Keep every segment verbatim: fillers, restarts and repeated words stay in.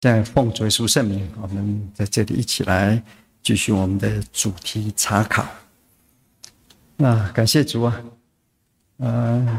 在奉主耶稣圣名，我们在这里一起来继续我们的主题查考。那感谢主啊，呃，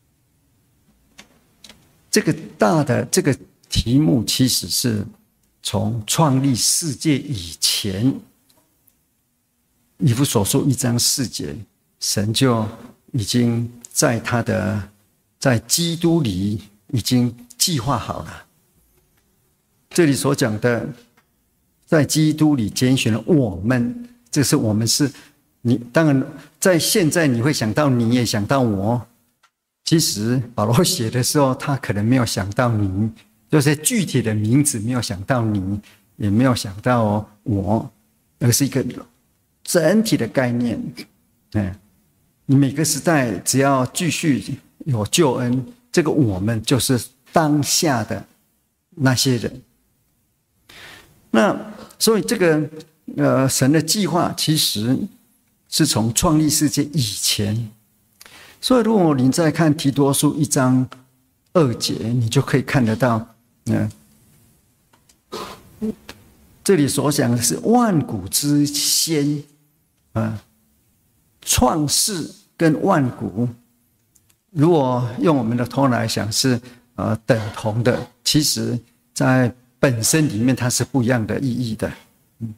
这个大的这个题目其实是从创立世界以前，以弗所书一章四节，神就已经在他的在基督里已经计划好了。这里所讲的，在基督里拣选了我们，这是我们是你。当然，在现在你会想到你，也想到我。其实保罗写的时候，他可能没有想到你，就是具体的名字没有想到你，也没有想到我，而是一个整体的概念。嗯，你每个时代只要继续有救恩，这个我们就是当下的那些人。那所以这个呃神的计划其实是从创立世界以前，所以如果你再看提多书一章二节，你就可以看得到，嗯、呃，这里所讲的是万古之先啊、呃，创世跟万古，如果用我们的头脑来想是呃等同的，其实在本身里面它是不一样的意义的。嗯，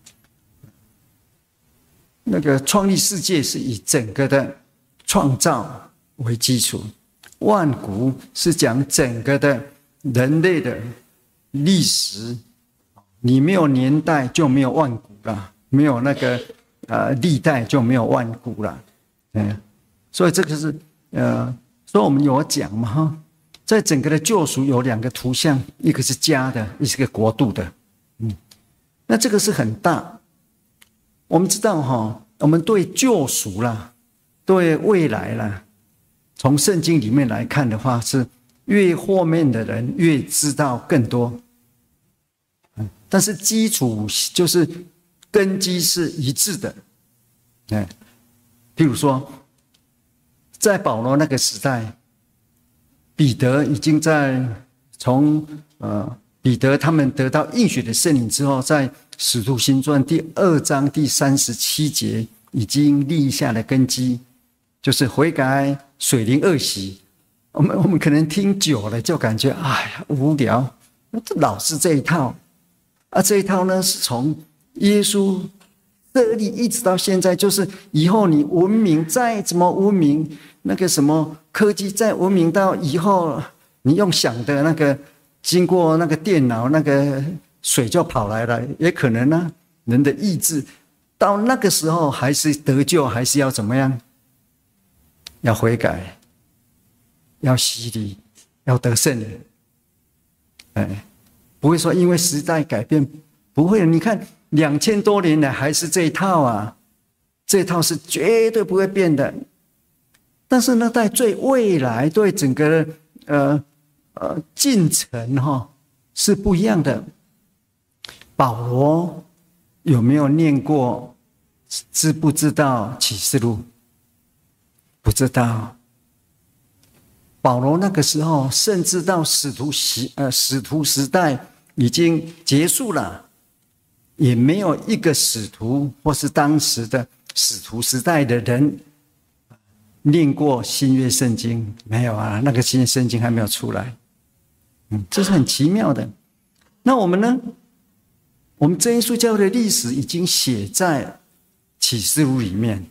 那个创立世界是以整个的创造为基础，万古是讲整个的人类的历史，你没有年代就没有万古了，没有那个呃历代就没有万古了。嗯，所以这个是呃，所以我们有讲嘛哈。在整个的救赎有两个图像，一个是家的，一个是国度的。嗯，那这个是很大。我们知道哈，我们对救赎啦，对未来啦，从圣经里面来看的话，是越后面的人越知道更多。嗯，但是基础就是根基是一致的。嗯，譬如说，在保罗那个时代。彼得已经在从呃彼得他们得到应许的圣灵之后，在使徒行传第二章第三十七节已经立下了根基，就是悔改、水灵二洗。我们我们可能听久了就感觉哎呀无聊，老是这一套啊，这一套呢是从耶稣设立一直到现在，就是以后你文明再怎么文明，那个什么科技再文明到以后，你用想的那个，经过那个电脑，那个水就跑来了，也可能呢、啊。人的意志到那个时候还是得救，还是要怎么样？要悔改，要洗礼，要得圣灵。哎，不会说因为时代改变，不会。你看。两千多年来还是这一套啊，这一套是绝对不会变的。但是呢，在最未来对整个呃呃进程哈、哦、是不一样的。保罗有没有念过？知不知道启示录？不知道。保罗那个时候，甚至到使徒时呃使徒时代已经结束了。也没有一个使徒或是当时的使徒时代的人念过新约圣经，没有啊，那个新约圣经还没有出来。嗯，这是很奇妙的。那我们呢？我们真耶稣教会的历史已经写在启示录里面。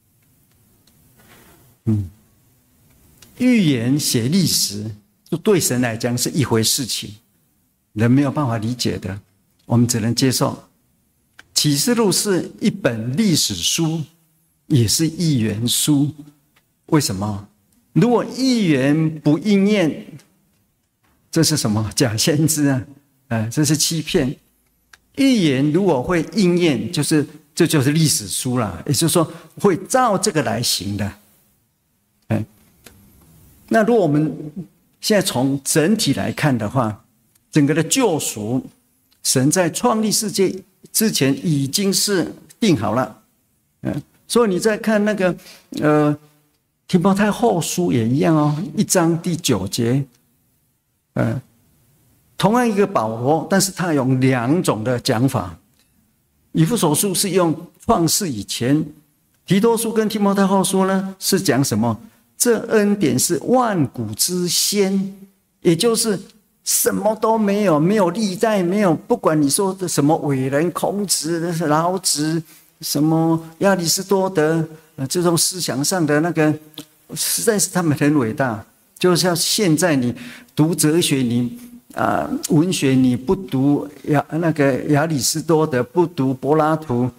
嗯，预言写历史，就对神来讲是一回事情，人没有办法理解的，我们只能接受。启示录是一本历史书，也是预言书。为什么？如果预言不应验，这是什么？假先知啊！呃，这是欺骗。预言如果会应验，就是这就是历史书啦，也就是说会照这个来行的。哎，那如果我们现在从整体来看的话，整个的救赎，神在创立世界之前已经是定好了。嗯，所以你再看那个呃提摩太后书也一样哦，一章第九节，呃， 同样一个保罗，但是他用两种的讲法。以弗所书是用创世以前，提多书跟提摩太后书呢是讲什么？这恩典是万古之先，也就是什么都没有，没有历代，没有不管你说的什么伟人孔子、老子、什么亚里士多德，呃，这种思想上的那个，实在是他们很伟大。就像现在你读哲学，你啊、呃、文学你不读亚那个亚里士多德，不读柏拉图，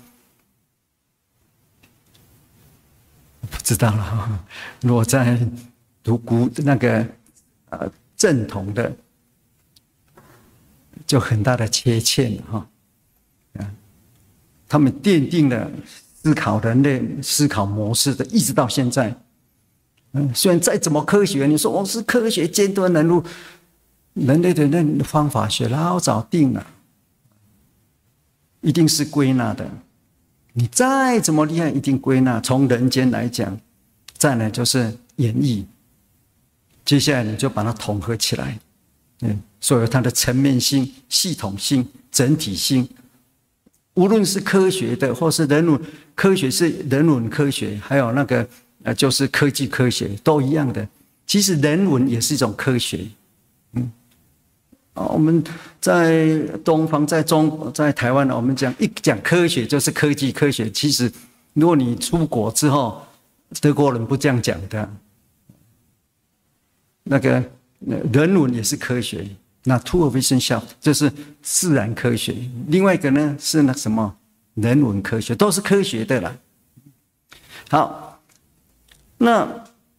不知道了。如果在读古那个呃正统的，就很大的缺陷了哈。他们奠定了思考人类思考模式的，一直到现在。嗯，虽然再怎么科学，你说我是科学尖端人物，人类的那方法学老早定了，一定是归纳的。你再怎么厉害，一定归纳。从人间来讲，再来就是演绎，接下来你就把它统合起来。嗯，所有它的层面性、系统性、整体性，无论是科学的，或是人文科学是人文科学，还有那个呃，就是科技科学，都一样的。其实人文也是一种科学。嗯，我们在东方，在中，在台湾，我们讲一讲科学就是科技科学。其实，如果你出国之后，德国人不这样讲的。那个人文也是科学，那 Naturwissenschaft 就是自然科学。另外一个呢是那什么人文科学，都是科学的啦。好，那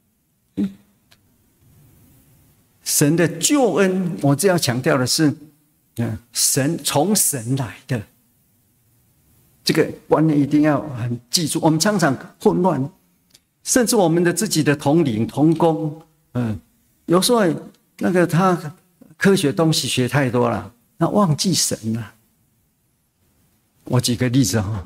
神的救恩，我这要强调的是，神从神来的这个观念一定要很记住。我们常常混乱，甚至我们的自己的同龄同工，嗯，有时候那个他科学东西学太多了，那忘记神了。我举个例子哈，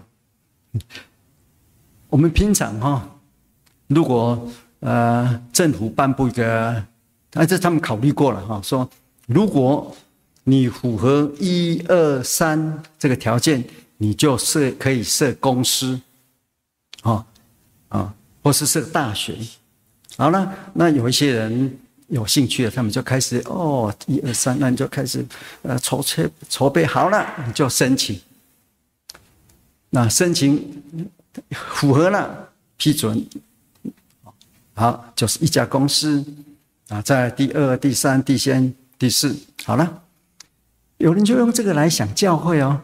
我们平常哈，如果呃政府颁布一个，但是他们考虑过了哈，说如果你符合一二三这个条件，你就设可以设公司，啊啊，或是设大学。好了，那有一些人有兴趣了，他们就开始哦，一二三，那你就开始呃筹备筹备好了，你就申请。那申请符合了，批准，好，就是一家公司啊，在第二、第三、第三、第四，好了，有人就用这个来想教会哦。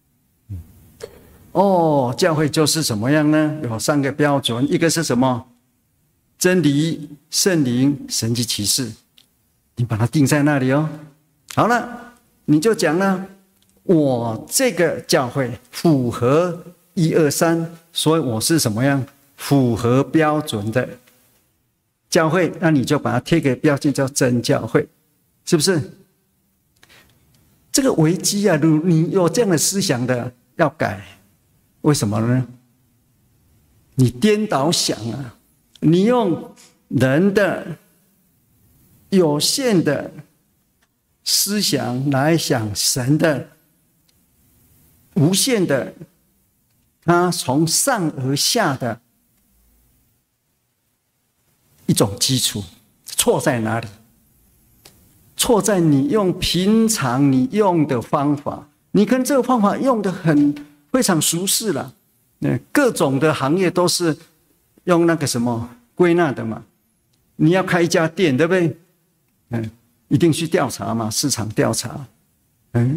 哦，教会就是怎么样呢？有三个标准，一个是什么？真理、圣灵、神迹奇事，你把它定在那里哦。好了，你就讲了，我这个教会符合一二三，所以我是什么样？符合标准的教会，那你就把它贴个标签叫真教会，是不是？这个危机啊，你有这样的思想的要改，为什么呢？你颠倒想啊，你用人的有限的思想来想神的无限的，他从上而下的一种基础，错在哪里？错在你用平常你用的方法，你跟这个方法用的很非常熟识了，各种的行业都是用那个什么归纳的嘛。你要开一家店，对不对？嗯，一定去调查嘛，市场调查。嗯，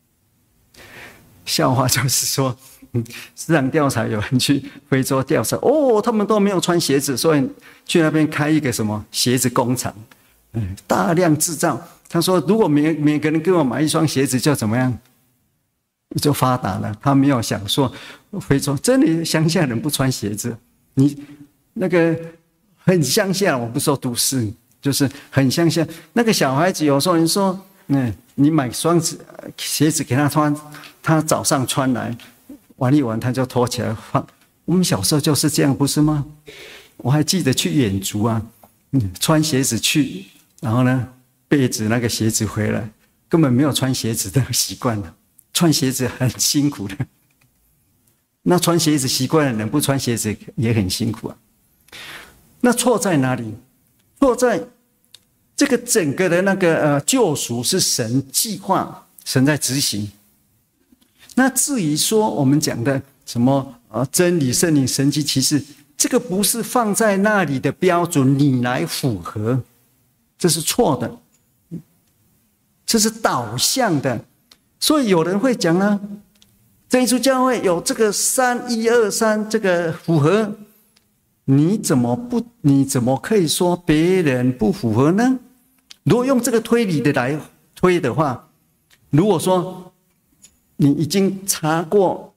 笑话就是说，嗯，市场调查有人去非洲调查，哦，他们都没有穿鞋子，所以去那边开一个什么鞋子工厂，嗯，大量制造。他说，如果每每个人给我买一双鞋子，就怎么样？就发达了。他没有想说，非洲真的乡下人不穿鞋子，你那个很乡下，我不说都市，就是很乡下。那个小孩子有时候你说，嗯，你买双子鞋子给他穿，他早上穿来玩一玩，他就脱起来放。我们小时候就是这样，不是吗？我还记得去远足啊，嗯，穿鞋子去，然后呢，背着那个鞋子回来， 根本没有穿鞋子的习惯了，穿鞋子很辛苦的。那穿鞋子习惯的人不穿鞋子也很辛苦啊。那错在哪里？错在这个整个的那个呃救赎是神计划，神在执行。那至于说我们讲的什么呃真理、圣灵、神迹、奇事，这个不是放在那里的标准，你来符合，这是错的，这是导向的。所以有人会讲呢，真耶稣教会有这个三一二三这个符合，你怎么不？你怎么可以说别人不符合呢？如果用这个推理的来推的话，如果说你已经查过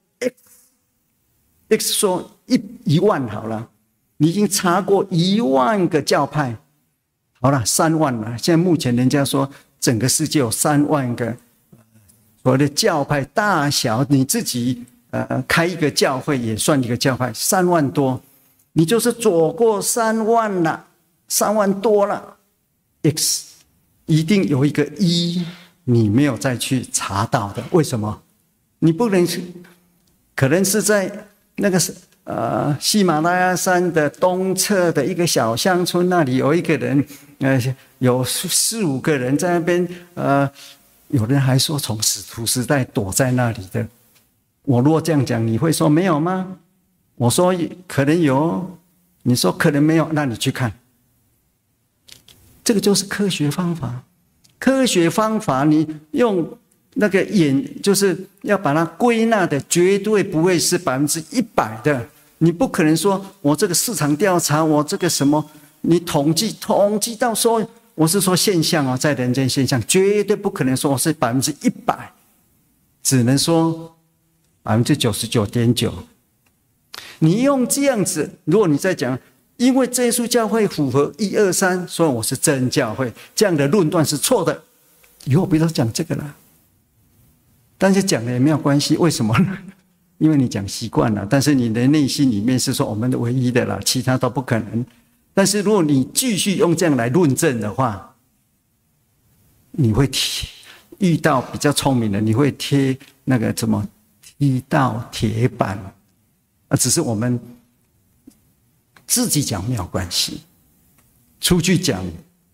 X，X 说一一万好了，你已经查过一万个教派，好了，三万了。现在目前人家说整个世界有三万个。我的教派大小，你自己呃开一个教会也算一个教派，三万多，你就是走过三万了，三万多了。X 一定有一个一，你没有再去查到的，为什么？你不能是，可能是在那个呃喜马拉雅山的东侧的一个小乡村那里有一个人，呃有四五个人在那边呃。有人还说从使徒时代躲在那里的，我若这样讲，你会说没有吗？我说可能有，你说可能没有，那你去看。这个就是科学方法，科学方法你用那个眼，就是要把它归纳的，绝对不会是百分之一百的。你不可能说我这个市场调查，我这个什么，你统计统计到说。我是说现象哦，在人间现象，绝对不可能说我是百分之一百，只能说百分之九十九点九。你用这样子，如果你在讲，因为真耶稣教会符合一二三，所以我是真教会，这样的论断是错的。以后不要讲这个了，但是讲了也没有关系，为什么呢？因为你讲习惯了，但是你的内心里面是说我们的唯一的啦，其他都不可能。但是如果你继续用这样来论证的话，你会贴遇到比较聪明的，你会贴那个怎么踢到铁板啊？只是我们自己讲没有关系，出去讲，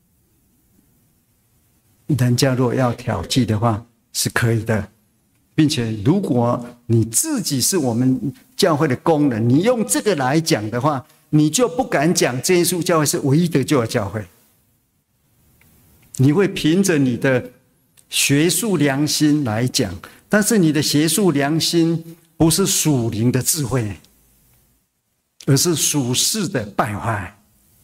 人家如果要挑剔的话是可以的，并且如果你自己是我们教会的工人，你用这个来讲的话。你就不敢讲真耶稣教会是唯一的救的教会，你会凭着你的学术良心来讲，但是你的学术良心不是属灵的智慧，而是属世的败坏。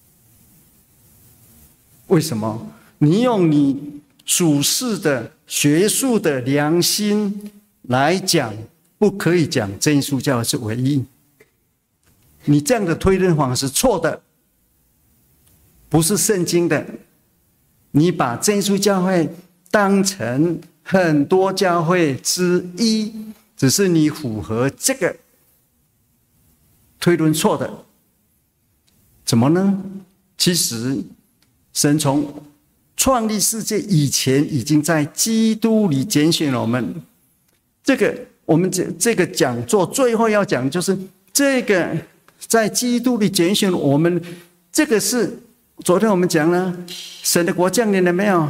为什么？你用你属世的学术的良心来讲，不可以讲真耶稣教会是唯一。你这样的推论法是错的，不是圣经的。你把真耶稣教会当成很多教会之一，只是你符合这个推论错的。怎么呢？其实神从创立世界以前，已经在基督里拣选了我们。这个我们这这个讲座最后要讲，就是这个。在基督里拣选我们，这个是昨天我们讲了，神的国降临了没有？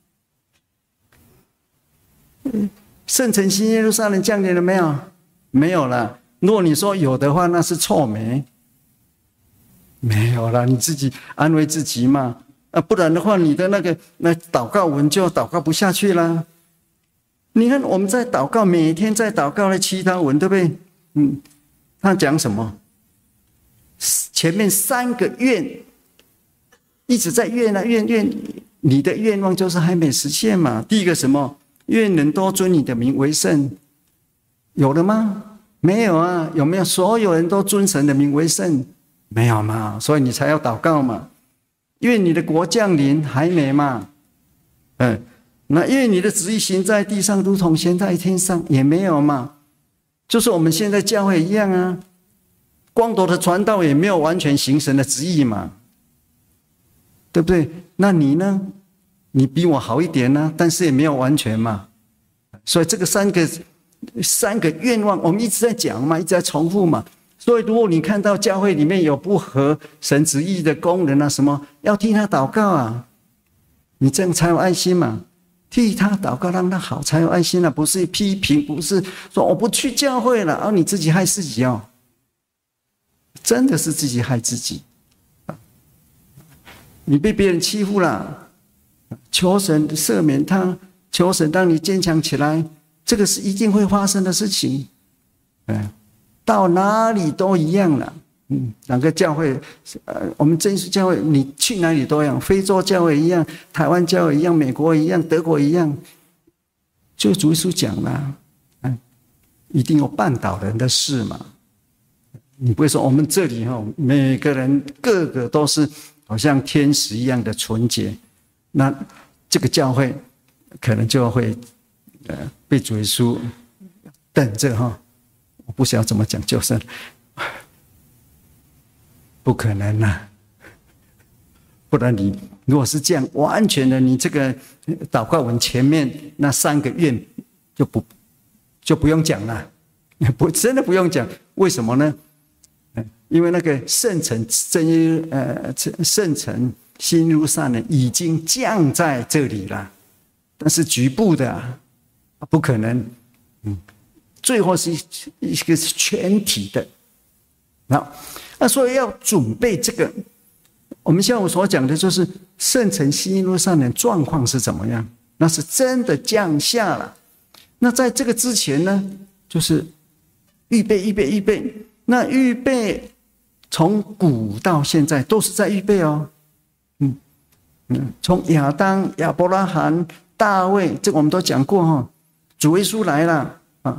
圣城新耶路撒冷降临了没有？没有了。如果你说有的话，那是臭美。没有了，你自己安慰自己嘛。啊，不然的话，你的那个那祷告文就祷告不下去了。你看我们在祷告，每天在祷告的祈祷文，对不对？嗯，他讲什么？前面三个愿一直在愿啊愿愿，你的愿望就是还没实现嘛。第一个什么？愿人都尊你的名为圣，有了吗？没有啊。有没有所有人都尊神的名为圣？没有嘛。所以你才要祷告嘛。愿你的国降临，还没嘛。嗯，那愿你的旨意行在地上，如同行在天上，也没有嘛。就是我们现在教会一样啊。光头的传道也没有完全行神的旨意嘛，对不对？那你呢？ 你比我好一点呢、啊，但是也没有完全嘛。所以这个三个三个愿望，我们一直在讲嘛，一直在重复嘛。所以如果你看到教会里面有不合神旨意的工人啊，什么要替他祷告啊，你这样才有爱心嘛。替他祷告，让他好，才有爱心啊！不是批评，不是说我不去教会了，而、啊、你自己害自己哦。真的是自己害自己。你被别人欺负了，求神赦免他，求神让你坚强起来，这个是一定会发生的事情。嗯，到哪里都一样了。嗯，哪个教会，呃，我们真耶稣教会，你去哪里都一样，非洲教会一样，台湾教会一样，美国一样，德国一样，就主耶稣讲了，嗯，一定有绊倒人的事嘛。你不会说我们这里哈，每个人个个都是好像天使一样的纯洁，那这个教会可能就会呃被主耶稣等着哈。我不晓得怎么讲，就是不可能啊！不然你如果是这样，完全的，你这个祷告文前面那三个愿就不就不用讲了，不真的不用讲。为什么呢？因为那个圣城真呃圣城新耶路撒冷已经降在这里了，但是局部的啊，不可能。嗯，最后是一个全体的。好，那所以要准备这个，我们现在我所讲的就是圣城新耶路撒冷状况是怎么样？那是真的降下了。那在这个之前呢，就是预备、预备、预备。那预备从古到现在都是在预备哦。嗯嗯，从亚当、亚伯拉罕、大卫，这个我们都讲过哈、哦。主耶稣来了啊。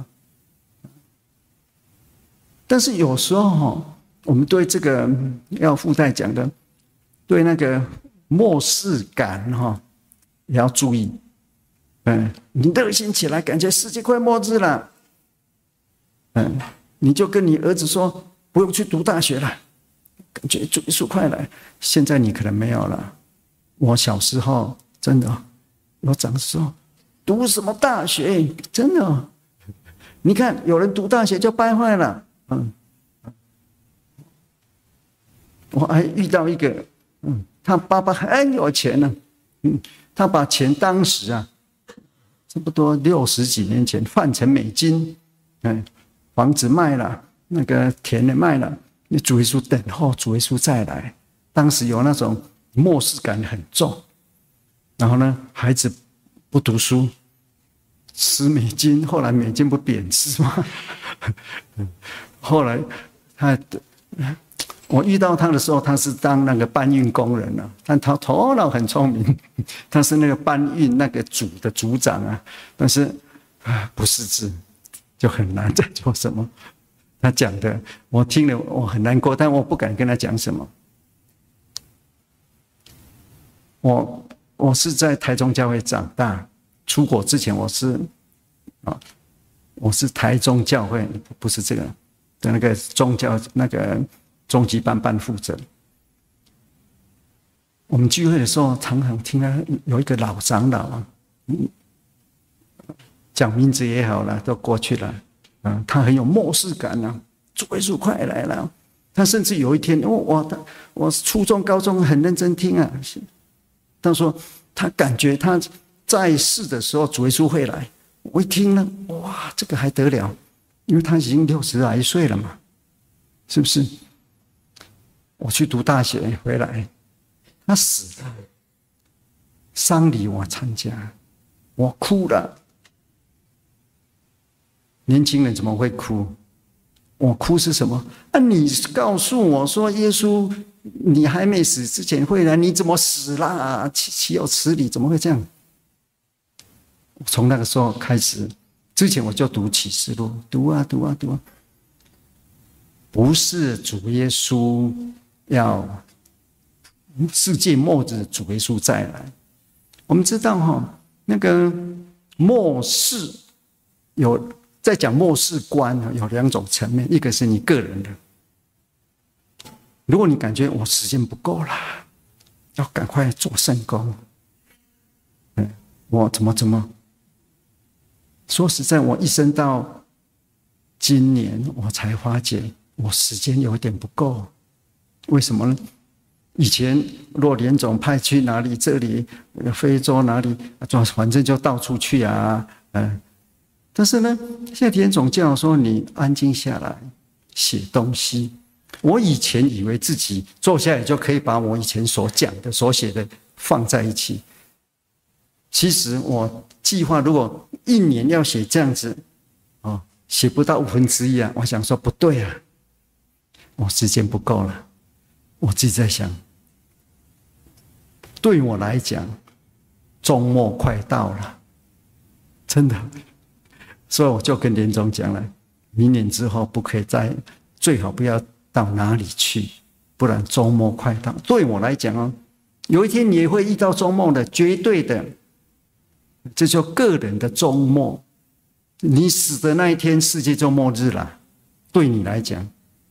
但是有时候哈，我们对这个要附带讲的，对那个末世感哈，也要注意。嗯，你热心起来，感觉世界快末日了。嗯，你就跟你儿子说，不用去读大学了，感觉主耶稣快来。现在你可能没有了。我小时候真的，我长说读什么大学，真的。你看有人读大学就败坏了。嗯，我还遇到一个，嗯，他爸爸很有钱呢、啊，嗯，他把钱当时啊，差不多六十几年前换成美金，嗯，房子卖了，那个田也卖了，那主耶稣等候主耶稣再来，当时有那种末世感很重，然后呢，孩子不读书，吃美金，后来美金不贬值吗？后来他，我遇到他的时候，他是当那个搬运工人啊，但他头脑很聪明，他是那个搬运那个组的组长啊，但是啊不识字，就很难在做什么。他讲的我听了我很难过，但我不敢跟他讲什么。我我是在台中教会长大，出国之前我是啊。我是台中教会，不是这个的那个宗教那个中级班班负责。我们聚会的时候，常常听到有一个老长老啊，讲名字也好了，都过去了。啊，他很有末世感啊，主耶稣快来了。他甚至有一天，我我我初中高中很认真听啊，他说他感觉他在世的时候，主耶稣会来。我一听呢，哇，这个还得了？因为他已经六十来岁了嘛，是不是？我去读大学回来，他死了，丧礼我参加，我哭了。年轻人怎么会哭？我哭是什么？啊，你告诉我说耶稣你还没死之前会来，你怎么死啦？岂岂有此理？怎么会这样？从那个时候开始，之前我就读启示录，读啊读啊读啊。不是主耶稣要世界末日，主耶稣再来。我们知道哈，那个末世有在讲末世观，有两种层面，一个是你个人的，如果你感觉我时间不够了，要赶快做圣工， 我怎么怎么？说实在，我一生到今年，我才发觉我时间有点不够。为什么呢？以前若连总派去哪里，这里非洲哪里，反正就到处去啊，嗯。但是呢，现在连总叫我说你安静下来写东西。我以前以为自己坐下来就可以把我以前所讲的、所写的放在一起。其实我计划如果一年要写这样子，哦，写不到五分之一啊。我想说不对啊，我时间不够了。我自己在想，对我来讲，周末快到了，真的。所以我就跟连总讲了，明年之后不可以再，最好不要到哪里去，不然周末快到。对我来讲哦，有一天你也会遇到周末的，绝对的，这就个人的周末。你死的那一天，世界就末日了。对你来讲，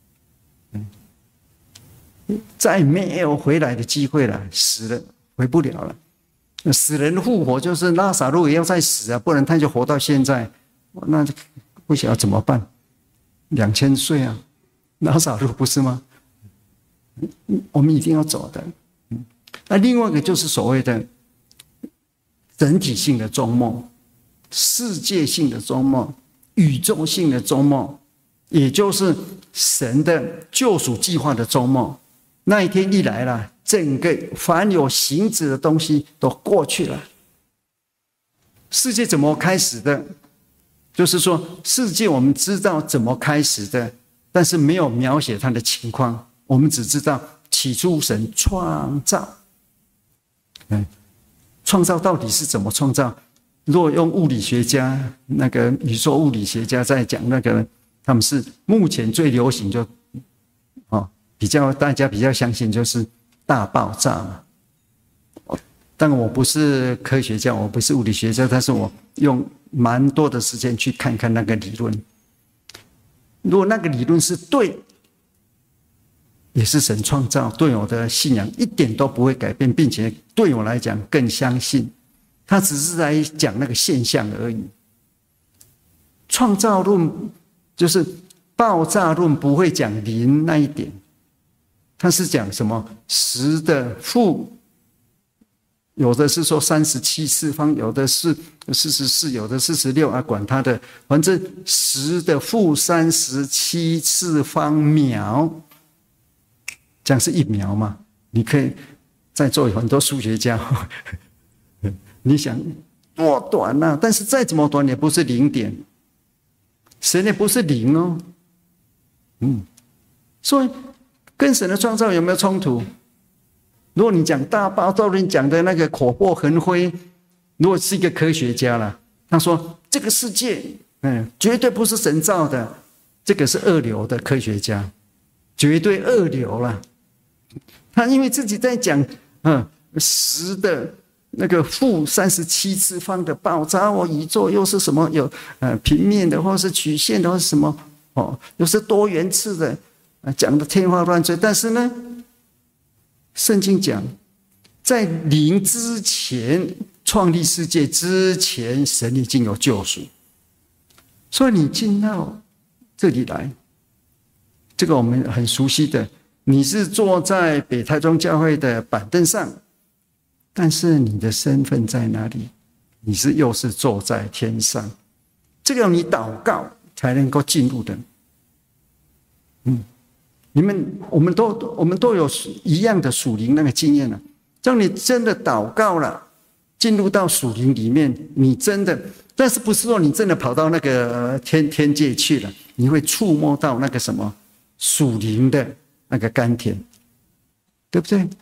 再没有回来的机会了，死了回不了了。死人复活就是拉撒路也要再死啊，不然他就活到现在。那不晓得怎么办？两千岁啊，拉撒路不是吗？我们一定要走的。那另外一个就是所谓的整体性的终末、世界性的终末、宇宙性的终末，也就是神的救赎计划的终末。那一天一来了，整个凡有形质的东西都过去了。世界怎么开始的？就是说，世界我们知道怎么开始的，但是没有描写它的情况。我们只知道起初神创造，嗯，创造到底是怎么创造？如果用物理学家，那个宇宙物理学家在讲那个，他们是目前最流行就，哦，比较大家比较相信就是大爆炸嘛。但我不是科学家，我不是物理学家，但是我用蛮多的时间去看看那个理论。如果那个理论是对，也是神创造，对我的信仰一点都不会改变，并且对我来讲更相信。他只是在讲那个现象而已。创造论就是爆炸论不会讲零那一点，他是讲什么十的负。有的是说三十七次方，有的是四十四，有的四十六啊，管他的，反正十的负三十七次方秒，这样是一秒嘛？你可以在座有很多数学家，你想多短啊？但是再怎么短也不是零点，神也不是零哦。嗯，所以跟神的创造有没有冲突？如果你讲大爆炸论讲的那个口沫横飞，如果是一个科学家了，他说这个世界，嗯，绝对不是神造的，这个是二流的科学家，绝对二流了。他因为自己在讲，嗯，十的那个负三十七次方的爆炸，哦，宇宙又是什么？有呃平面的，或是曲线的，或是什么？哦，又是多元次的，讲的天花乱坠。但是呢，圣经讲，在零之前，创立世界之前，神已经有救赎。所以你进到这里来，这个我们很熟悉的，你是坐在北台中教会的板凳上，但是你的身份在哪里？你是又是坐在天上，这个你祷告才能够进入的。嗯。你们，我们都，我们都有一样的属灵那个经验了。当你真的祷告了，进入到属灵里面，你真的，但是不是说你真的跑到那个天天界去了？你会触摸到那个什么属灵的那个甘甜，对不对？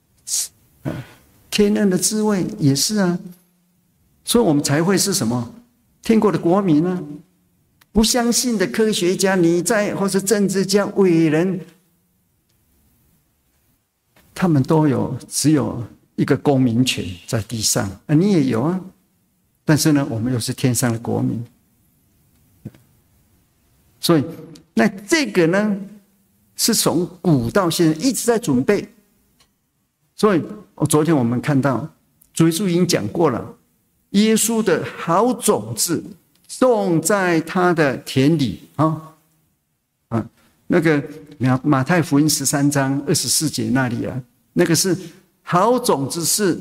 天恩的滋味也是啊，所以我们才会是什么天国的国民呢？不相信的科学家，你在或是政治家、伟人，他们都有只有一个公民权在地上啊，你也有啊。但是呢，我们又是天上的国民，所以那这个呢，是从古到现在一直在准备。所以，昨天我们看到主耶稣已经讲过了， 耶稣的好种子种在他的田里啊啊，那个马马太福音十三章二十四节那里啊，那个是好种子是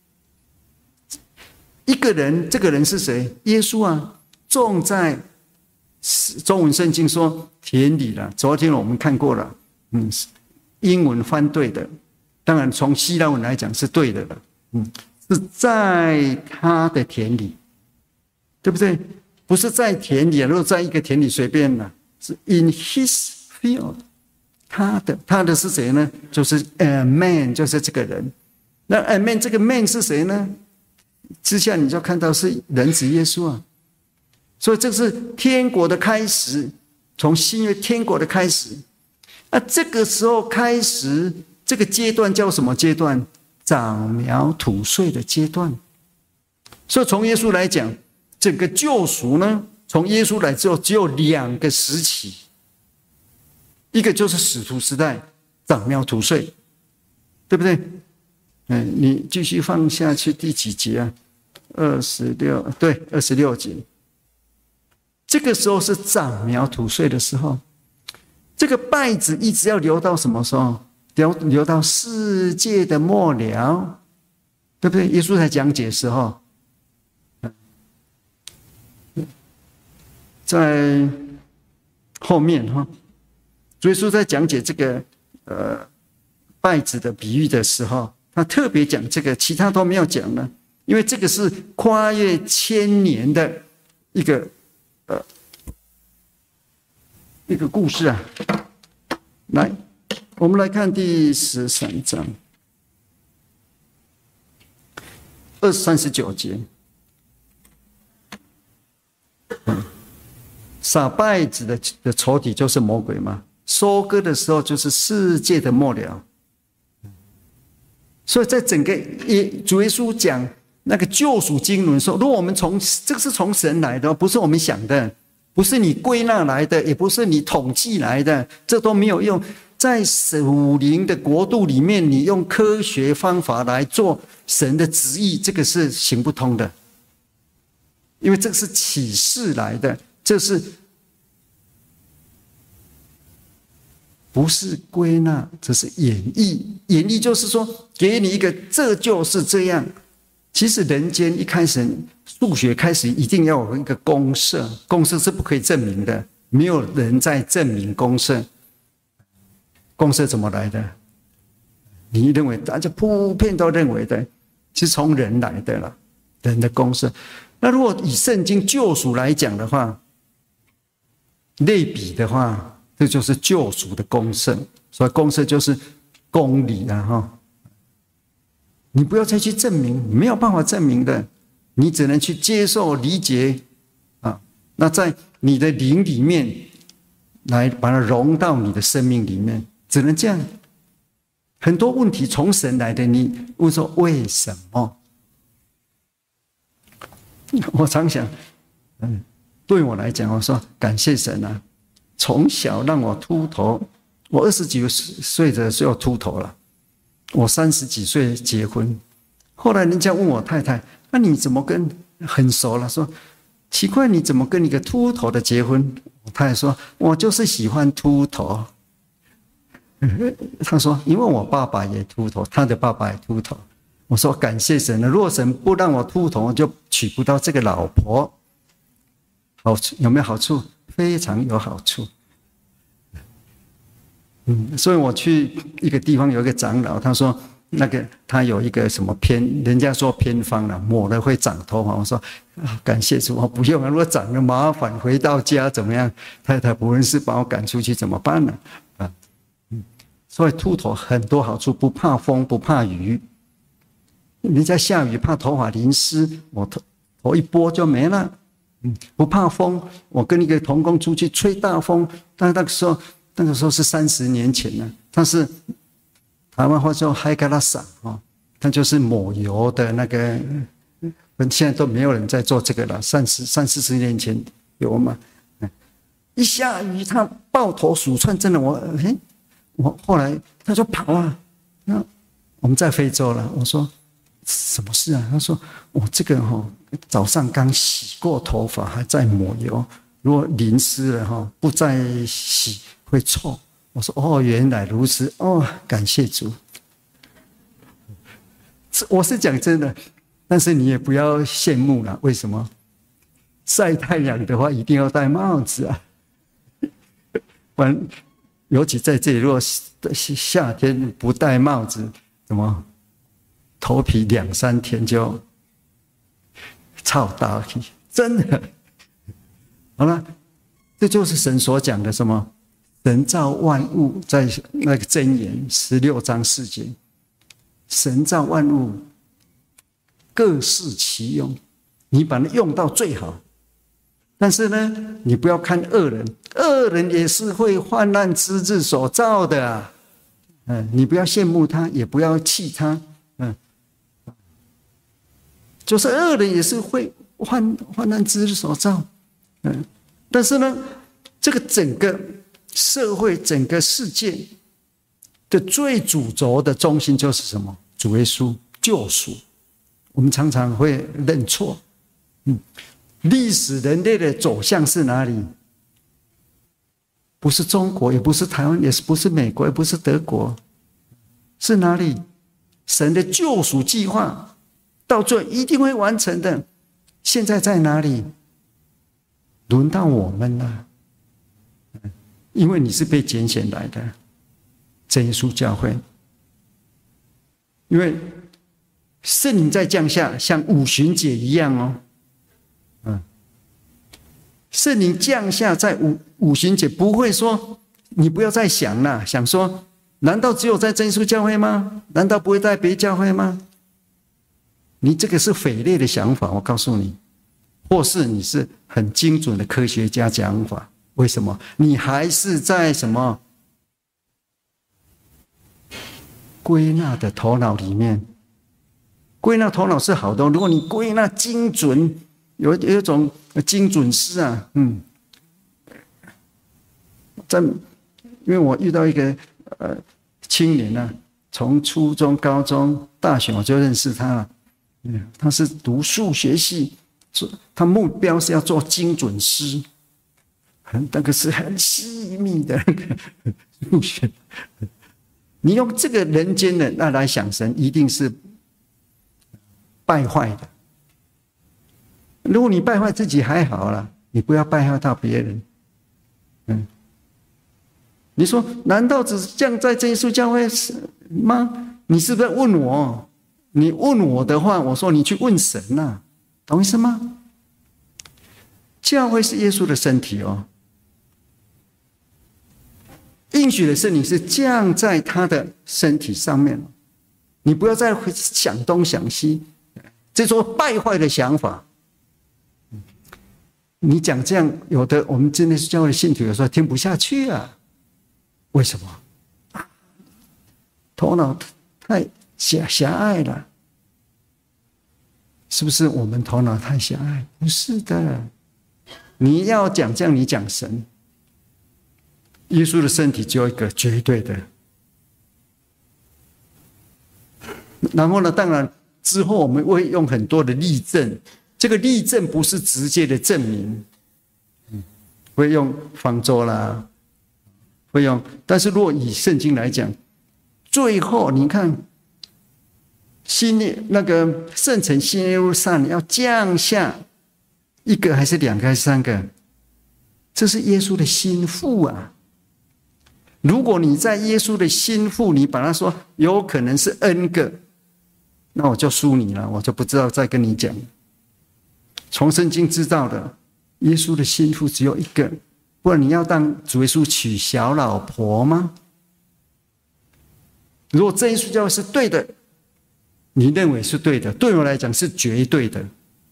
一个人，这个人是谁？耶稣啊，种在中文圣经说田里了。昨天我们看过了，嗯，英文翻对的，当然从希腊文来讲是对的了，嗯，是在他的田里，对不对？不是在田里，如果在一个田里随便了，是 in his field， 他的他的是谁呢？就是 a man， 就是这个人。那 a man 这个 man 是谁呢？之下你就看到是人子耶稣啊，所以这是天国的开始，从新约天国的开始。那这个时候开始，这个阶段叫什么阶段？长苗吐穗的阶段。所以从耶稣来讲，整个救赎呢，从耶稣来之后只有两个时期，一个就是使徒时代，长苗吐穗，对不对？嗯，你继续放下去第几节啊？二十六，对，二十六节。这个时候是长苗吐穗的时候，这个稗子一直要留到什么时候？留留到世界的末了，对不对？耶稣才讲解的时候，在后面哈，主耶稣在讲解这个呃稗子的比喻的时候。他特别讲这个，其他都没有讲了，因为这个是跨越千年的一个呃一个故事啊。来，我们来看第十三章二三十九节。嗯，撒稗子的的仇敌就是魔鬼嘛，收割的时候就是世界的末了。所以在整个主耶稣讲那个救赎经纶说，如果我们从这个是从神来的，不是我们想的，不是你归纳来的，也不是你统计来的，这都没有用。在属灵的国度里面，你用科学方法来做神的旨意，这个是行不通的，因为这个是启示来的，这是不是归纳，这是演绎。演绎就是说，给你一个这就是这样。其实人间一开始数学开始一定要有一个公式，公式是不可以证明的，没有人在证明公式。公式怎么来的？你认为大家普遍都认为的，是从人来的了，人的公式。那如果以圣经救赎来讲的话，类比的话。这就是救赎的公式，所以公式就是公理啊！哈，你不要再去证明，没有办法证明的，你只能去接受、理解啊。那在你的灵里面，来把它融到你的生命里面，只能这样。很多问题从神来的，你问说为什么？我常想，嗯，对我来讲，我说感谢神啊。从小让我秃头，我二十几岁的时候秃头了，我三十几岁结婚。后来人家问我太太：“那你怎么跟很熟了？”说奇怪，你怎么跟一个秃头的结婚？我太太说：“我就是喜欢秃头。”他说：“因为我爸爸也秃头，他的爸爸也秃头。”我说：“感谢神了，如果神不让我秃头，我就娶不到这个老婆。好处有没有好处？非常有好处。嗯，所以我去一个地方，有一个长老，他说那个他有一个什么偏，人家说偏方了，抹了会长头发。我说啊，感谢主，我不用啊，如果长了麻烦，回到家怎么样？太太不认识，把我赶出去怎么办呢？啊，嗯，所以秃头很多好处，不怕风，不怕雨。人家下雨怕头发淋湿，我头头一拨就没了。嗯，不怕风，我跟一个同工出去吹大风，但那个时候，那个时候是三十年前了。他是台湾话叫海嘎拉萨啊，他就是抹油的那个，现在都没有人在做这个了。三十三四十年前有嘛？一下雨，他抱头鼠窜，真的我，哎，我后来他就跑啊。那我们在非洲了，我说什么事啊？他说：“我这个哈、哦、早上刚洗过头发，还在抹油，如果淋湿了哈、哦，不再洗会臭。”我说：“哦，原来如此哦，感谢主。”我是讲真的，但是你也不要羡慕了。为什么？晒太阳的话，一定要戴帽子啊。完，尤其在这里，如果夏天不戴帽子，怎么？头皮两三天就臭大气，真的。好了，这就是神所讲的什么？神造万物，在那个箴言十六章四节，神造万物各适其用，你把它用到最好。但是呢，你不要看恶人，恶人也是会患难之日所造的啊。嗯，你不要羡慕他，也不要气他。嗯。就是恶人也是会患患难之日所造，嗯，但是呢，这个整个社会、整个世界的最主轴的中心就是什么？主耶稣救赎。我们常常会认错，嗯，历史人类的走向是哪里？不是中国，也不是台湾，也是不是美国，也不是德国，是哪里？神的救赎计划。到最后一定会完成的，现在在哪里？轮到我们了，因为你是被拣选来的，真耶稣教会。因为圣灵在降下，像五旬节一样哦，嗯，圣灵降下在五五旬节，不会说你不要再想了，想说难道只有在真耶稣教会吗？难道不会在别教会吗？你这个是匪类的想法，我告诉你，或是你是很精准的科学家讲法。为什么？你还是在什么归纳的头脑里面？归纳头脑是好的，如果你归纳精准，有有一种精准师啊，嗯，在因为我遇到一个呃青年啊，从初中、高中、大学我就认识他了。嗯，他是读数学系，他目标是要做精准师，很那个是很细密的那个数学。你用这个人间的那来想神，一定是败坏的。如果你败坏自己还好啦，你不要败坏到别人。嗯，你说难道只是降在真耶稣教会吗？你是不是在问我？你问我的话，我说你去问神呐、啊，懂意思吗？教会是耶稣的身体哦，应许的圣灵是降在他的身体上面，你不要再想东想西，这种败坏的想法。你讲这样，有的我们真的是教会的信徒，有时候听不下去啊。为什么？头脑太狭狭隘了，是不是我们头脑太狭隘？不是的，你要讲这样，你讲神，耶稣的身体只有一个绝对的。然后呢，当然之后我们会用很多的例证，这个例证不是直接的证明，会用方舟啦，会用，但是如果以圣经来讲，最后你看。新那个圣城新耶路撒冷要降下一个还是两个还是三个？这是耶稣的心腹啊！如果你在耶稣的心腹，你把它说有可能是 N 个，那我就输你了，我就不知道再跟你讲。从圣经知道的，耶稣的心腹只有一个，不然你要当主耶稣娶小老婆吗？如果真耶稣教会是对的。你认为是对的，对我来讲是绝对的。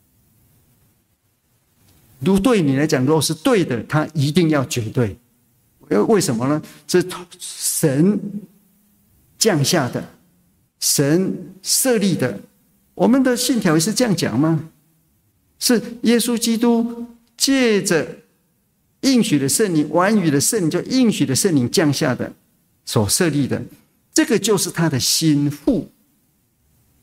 如对你来讲，如果是对的，它一定要绝对。为什么呢？这神降下的，神设立的。我们的信条也是这样讲吗？是耶稣基督借着应许的圣灵、完语的圣灵，就应许的圣灵降下的所设立的，这个就是他的心腹。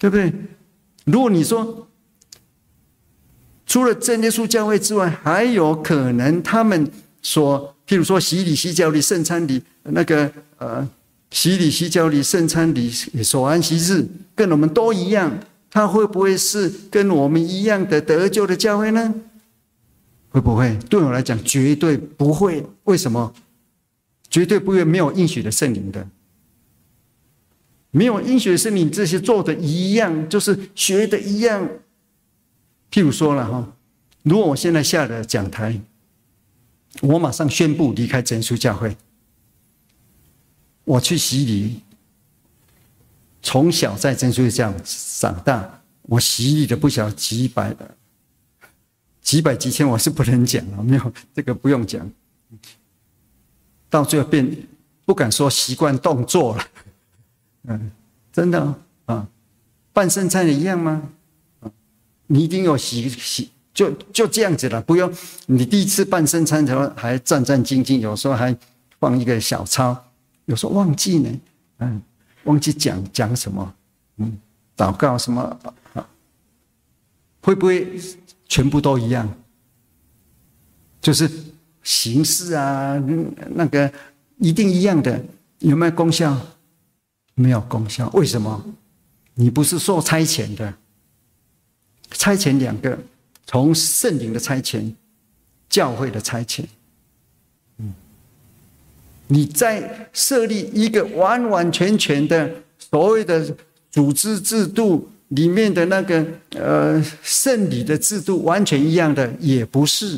对不对？如果你说除了真耶稣教会之外，还有可能他们所，譬如说洗礼、洗脚礼、圣餐礼，那个呃，洗礼、洗脚礼、圣餐礼、守安息日，跟我们都一样，他会不会是跟我们一样的得救的教会呢？会不会？对我来讲，绝对不会。为什么？绝对不会没有应许的圣灵的，没有应许的圣灵，这些做的一样，就是学的一样。譬如说了哈，如果我现在下了讲台，我马上宣布离开真耶稣教会，我去洗礼，从小在真耶稣教长大，我洗礼的不晓得几百的，几百几千我是不能讲了，没有这个不用讲，到最后变不敢说习惯动作了，嗯，真的啊、哦，办圣餐也一样吗？你一定有洗洗，就就这样子了，不用你第一次办圣餐的时候还战战兢兢，有时候还放一个小抄，有时候忘记呢，嗯，忘记讲讲什么，嗯，祷告什么，啊，会不会全部都一样？就是形式啊，那个一定一样的，有没有功效？没有功效，为什么？你不是受差遣的。差遣两个，从圣灵的差遣，教会的差遣。嗯，你在设立一个完完全全的所谓的组织制度里面的那个呃圣礼的制度完全一样的，也不是，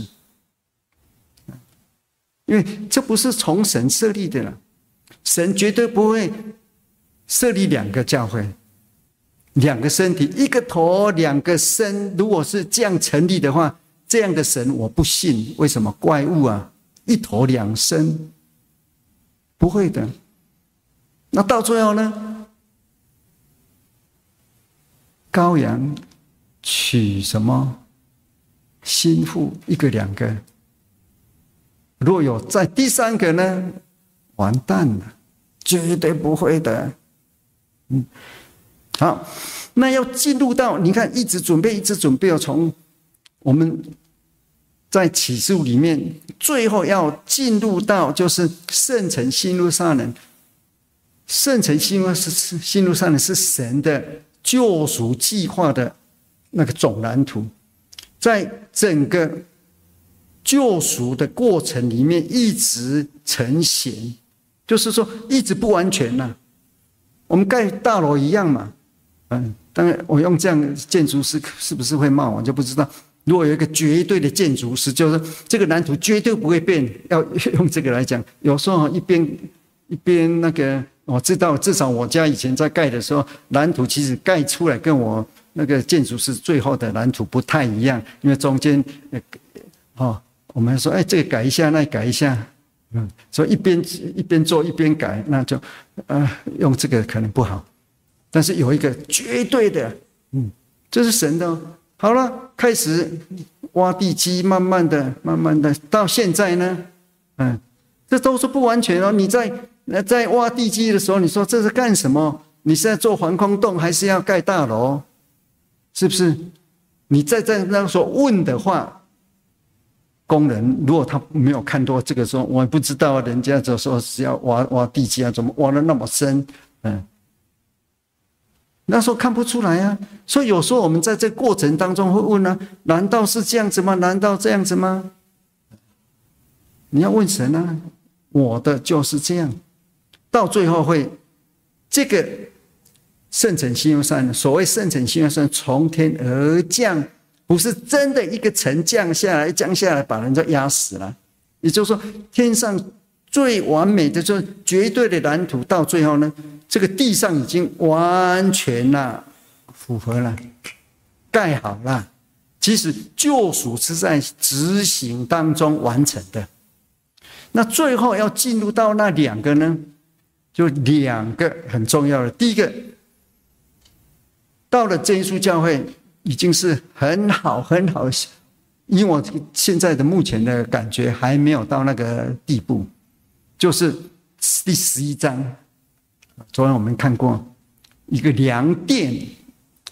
因为这不是从神设立的了，神绝对不会设立两个教会。两个身体，一个头，两个身。如果是这样成立的话，这样的神我不信。为什么？怪物啊，一头两身，不会的。那到最后呢？羔羊娶什么心腹？一个两个。若有在第三个呢？完蛋了，绝对不会的。嗯。好，那要进入到你看，一直准备，一直准备，从我们在启示录里面，最后要进入到就是圣城新耶路撒冷。圣城新耶路撒冷是神的救赎计划的那个总蓝图，在整个救赎的过程里面一直成型，就是说一直不完全呐、啊。我们盖大楼一样嘛。嗯，当然，我用这样建筑师是不是会骂我就不知道。如果有一个绝对的建筑师，就是这个蓝图绝对不会变，要用这个来讲。有时候一边一边那个，我知道，至少我家以前在盖的时候，蓝图其实盖出来跟我那个建筑师最后的蓝图不太一样，因为中间哦，我们说哎，这个改一下，那改一下，嗯，所以一边一边做一边改，那就呃用这个可能不好。但是有一个绝对的，嗯，这是神的、哦。好了，开始挖地基，慢慢的、慢慢的，到现在呢，嗯，这都是不完全哦。你在在挖地基的时候，你说这是干什么？你是在做防空洞，还是要盖大楼？是不是？你再在那时候问的话，工人如果他没有看到这个时候，我不知道人家就说是要挖挖地基啊，怎么挖得那么深？嗯。那时候看不出来啊，所以有时候我们在这个过程当中会问啊：难道是这样子吗？难道这样子吗？你要问神啊，我的就是这样。到最后会，这个圣城新耶路撒冷，所谓圣城新耶路撒冷从天而降，不是真的一个城降下来，降下来把人家压死了。也就是说，天上最完美的就是绝对的蓝图，到最后呢？这个地上已经完全了，符合了，盖好了。其实救赎是在执行当中完成的。那最后要进入到那两个呢，就两个很重要的。第一个，到了真耶稣教会已经是很好很好，因为我现在的目前的感觉还没有到那个地步，就是第十一章。昨天我们看过一个量殿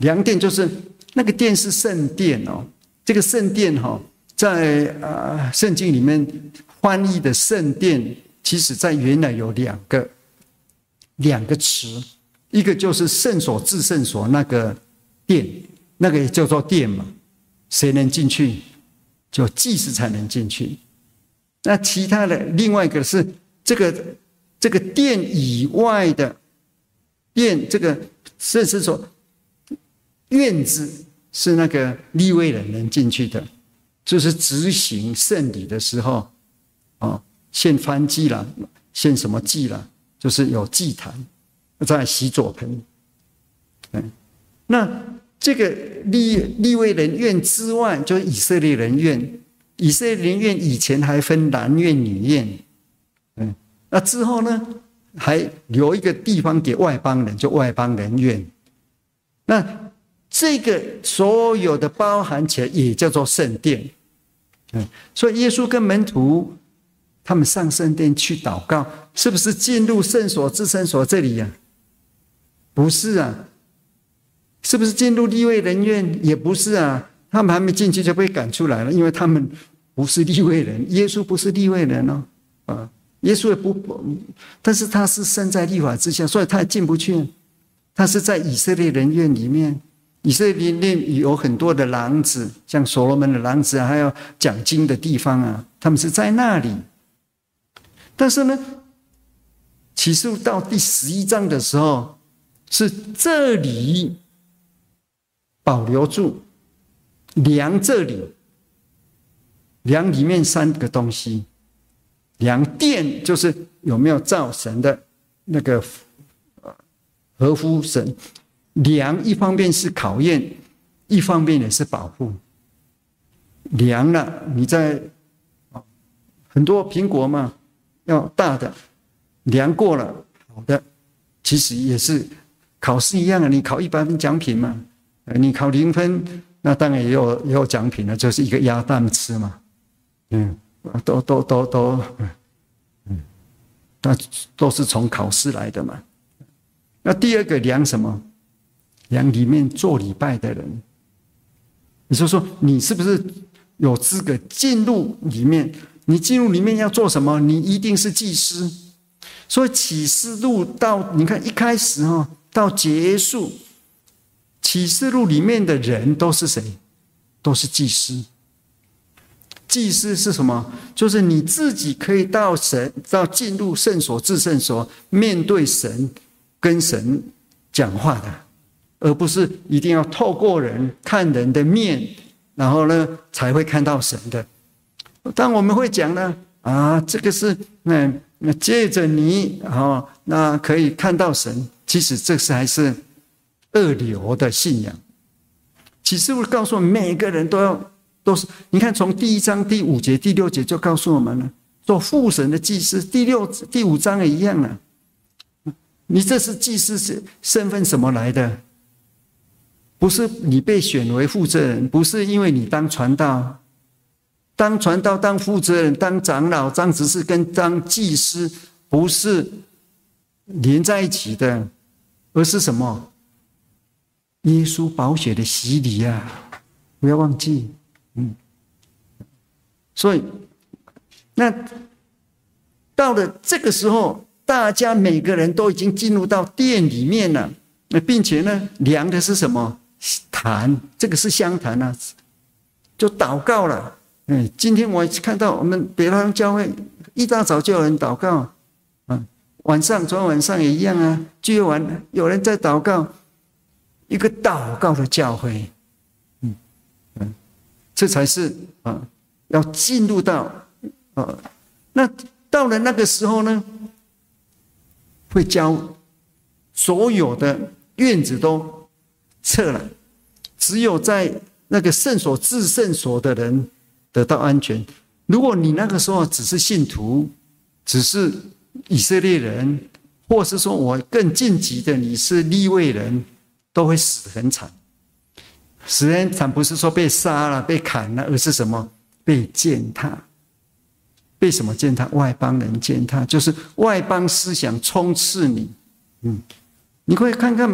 量殿就是那个殿是圣殿哦，这个圣殿哈、哦，在呃圣经里面翻译的圣殿，其实在原来有两个两个词，一个就是圣所至圣所那个殿，那个也叫做殿嘛，谁能进去？就祭司才能进去。那其他的另外一个是这个这个殿以外的殿，这个圣所院子是那个利未人能进去的，就是执行圣礼的时候，哦，献燔祭啦，献什么祭啦，就是有祭坛，再洗左盆。嗯，那这个利利未人院之外，就是以色列人院。以色列人院以前还分男院、女院，嗯，那之后呢，还留一个地方给外邦人，就外邦人院。那这个所有的包含起来，也叫做圣殿。嗯，所以耶稣跟门徒他们上圣殿去祷告，是不是进入圣所至圣所这里呀、啊？不是啊。是不是进入利未人院？也不是啊。他们还没进去就被赶出来了，因为他们不是利未人，耶稣不是利未人哦，啊，耶稣也不，但是他是身在律法之下，所以他也进不去。他是在以色列人院里面，以色列人院有很多的廊子，像所罗门的廊子啊，还有讲经的地方啊，他们是在那里。但是呢，启示录到第十一章的时候，是这里保留住。量这里，量里面三个东西，量殿就是有没有造神的那个合乎神，量一方面是考验，一方面也是保护。量了，你在很多苹果嘛，要大的，量过了好的，其实也是考试一样的，你考一百分奖品嘛，你考零分。那当然也有也有奖品了，就是一个鸭蛋吃嘛，嗯，都都都都，嗯，那都是从考试来的嘛。那第二个量什么？量里面做礼拜的人。你就说你是不是有资格进入里面？你进入里面要做什么？你一定是祭司。所以启示录到你看一开始哈，到结束。启示录里面的人都是谁？都是祭司。祭司是什么？就是你自己可以到神，到进入圣所至圣所，面对神，跟神讲话的，而不是一定要透过人看人的面，然后呢才会看到神的。当我们会讲呢，啊，这个是那那借着你啊，那可以看到神。其实这是还是。二流的信仰，启示录告诉我们，每个人都要都是。你看，从第一章第五节、第六节就告诉我们了，做父神的祭司。第六、第五章也一样了。你这是祭司是身份什么来的？不是你被选为负责人，不是因为你当传道、当传道、当负责人、当长老、当执事跟当祭司，不是连在一起的，而是什么？耶稣宝血的洗礼啊，不要忘记，嗯。所以，那到了这个时候，大家每个人都已经进入到殿里面了，那并且呢，量的是什么？坛，这个是香坛啊，就祷告了。嗯，今天我看到我们北方教会一大早就有人祷告，啊，晚上昨天晚上也一样啊，聚会完有人在祷告。一个祷告的教会，嗯嗯，这才是啊，要进入到啊，那到了那个时候呢，会将所有的院子都撤了，只有在那个圣所至圣所的人得到安全。如果你那个时候只是信徒，只是以色列人，或是说我更晋级的你是利未人。都会死得很惨，死得很惨不是说被杀了、被砍了，而是什么？被践踏。被什么践踏？外邦人践踏，就是外邦思想充斥你。嗯，你会看看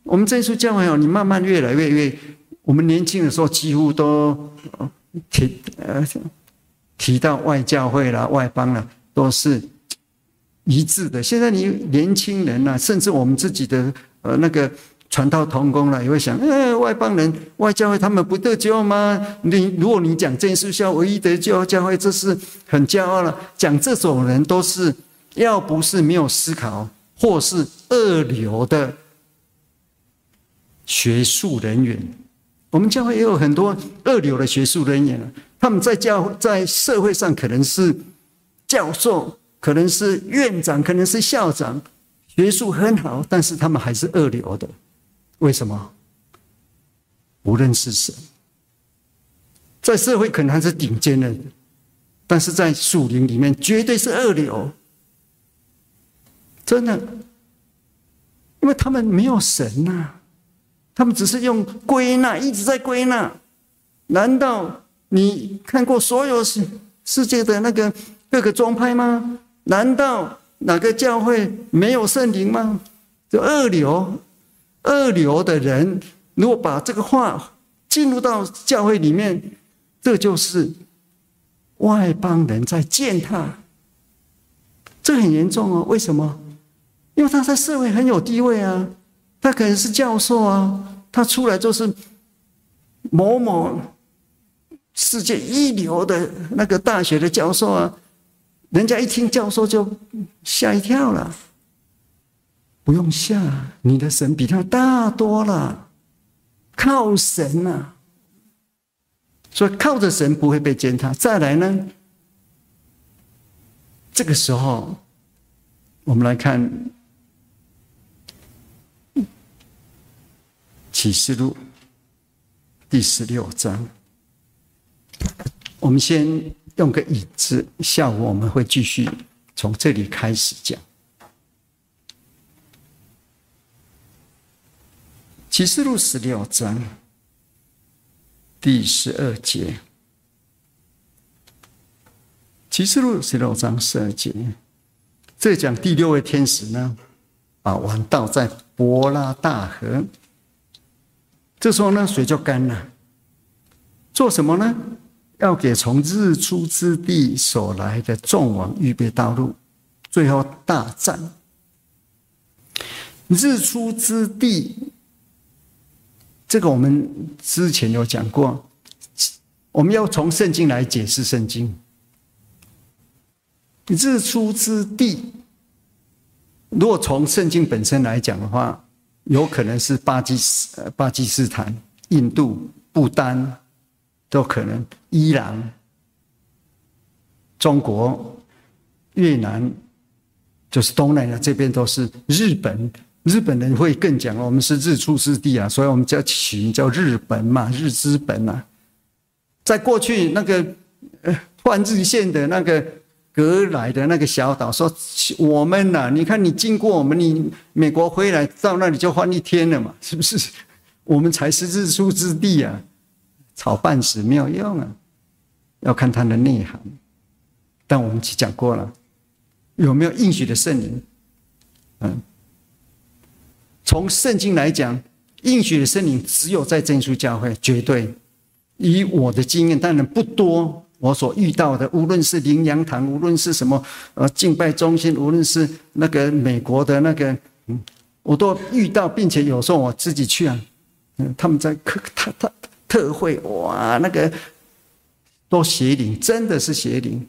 我们这一处教会哦，你慢慢越来越越，我们年轻的时候几乎都提呃提到外教会啦、外邦啦，都是一致的。现在你年轻人啊，甚至我们自己的呃那个传道同工了，也会想，呃，外邦人、外教会他们不得救吗？你如果你讲真是教唯一得救教会，这是很骄傲了。讲这种人都是要不是没有思考，或是二流的学术人员。我们教会也有很多二流的学术人员，他们在教在社会上可能是教授，可能是院长，可能是校长，学术很好，但是他们还是二流的。为什么？不认识神。在社会可能还是顶尖的，但是在属灵里面绝对是二流。真的，因为他们没有神啊，他们只是用归纳，一直在归纳。难道你看过所有世界的那个各个宗派吗？难道哪个教会没有圣灵吗？就二流。二流的人，如果把这个话进入到教会里面，这就是外邦人在践踏，这很严重哦。为什么？因为他在社会很有地位啊，他可能是教授啊，他出来就是某某世界一流的那个大学的教授啊，人家一听教授就吓一跳了。不用吓，你的神比他大多了，靠神啊！所以靠着神不会被践踏。再来呢，这个时候我们来看启示录第十六章。我们先用个引子，下午我们会继续从这里开始讲。启示录十六章第十二节，启示录十六章十二节，这讲第六位天使呢，把碗倒在伯拉大河。这时候呢，水就干了。做什么呢？要给从日出之地所来的众王预备道路，最后大战。日出之地。这个我们之前有讲过，我们要从圣经来解释圣经。日出之地，如果从圣经本身来讲的话，有可能是巴基斯巴基斯坦、印度、不丹都可能，伊朗、中国、越南，就是东南亚这边都是，日本。日本人会更讲，我们是日出之地啊，所以我们叫取名叫日本嘛，日之本啊。在过去那个呃换日线的那个隔来的那个小岛，说我们呐、啊，你看你经过我们，你美国回来到那里就换一天了嘛，是不是？我们才是日出之地啊，草半死没有用啊，要看它的内涵。但我们讲过了，有没有应许的圣灵？嗯。从圣经来讲，应许的圣灵只有在真耶稣教会，绝对。以我的经验，当然不多，我所遇到的，无论是灵粮堂，无论是什么呃敬拜中心，无论是那个美国的那个，嗯，我都遇到，并且有时候我自己去啊，嗯，他们在特特特特会，哇，那个都邪灵，真的是邪灵。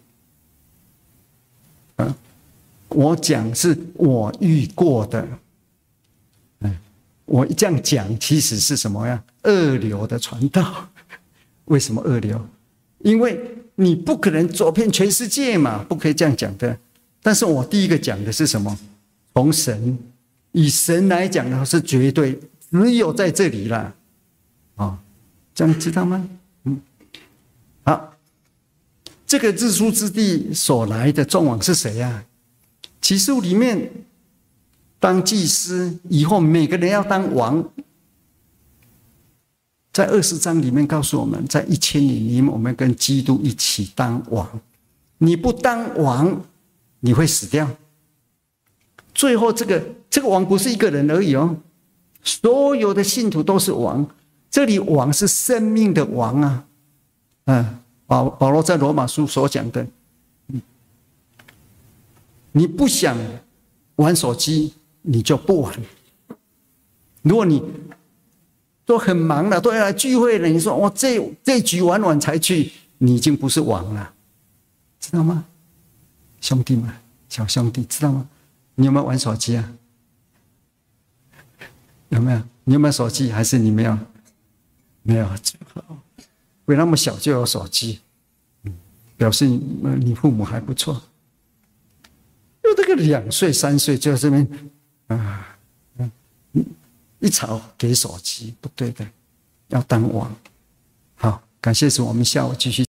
啊，我讲是我遇过的。我这样讲其实是什么呀？二流的传道。为什么二流？因为你不可能走遍全世界嘛，不可以这样讲的。但是我第一个讲的是什么？从神，以神来讲的话是绝对，只有在这里啦。哦，这样知道吗？嗯，好，这个日出之地所来的众王是谁呀？启示录里面。当祭司以后，每个人要当王。在二十章里面告诉我们，在一千年里面，我们跟基督一起当王。你不当王，你会死掉。最后，这个这个王不是一个人而已哦， 所有的信徒都是王。这里王是生命的王啊，嗯，保保罗在罗马书所讲的，你不想玩手机，你就不玩。如果你都很忙了，都要来聚会了，你说我这这局玩完才去，你已经不是王了，知道吗？兄弟们，小兄弟，知道吗？你有没有玩手机啊？有没有？你有没有手机？还是你没有？没有，为那么小就有手机，表示你父母还不错。有这个两岁三岁就在这边啊，一吵给手机，不对的，要当王。好，感谢主，我们下午继续。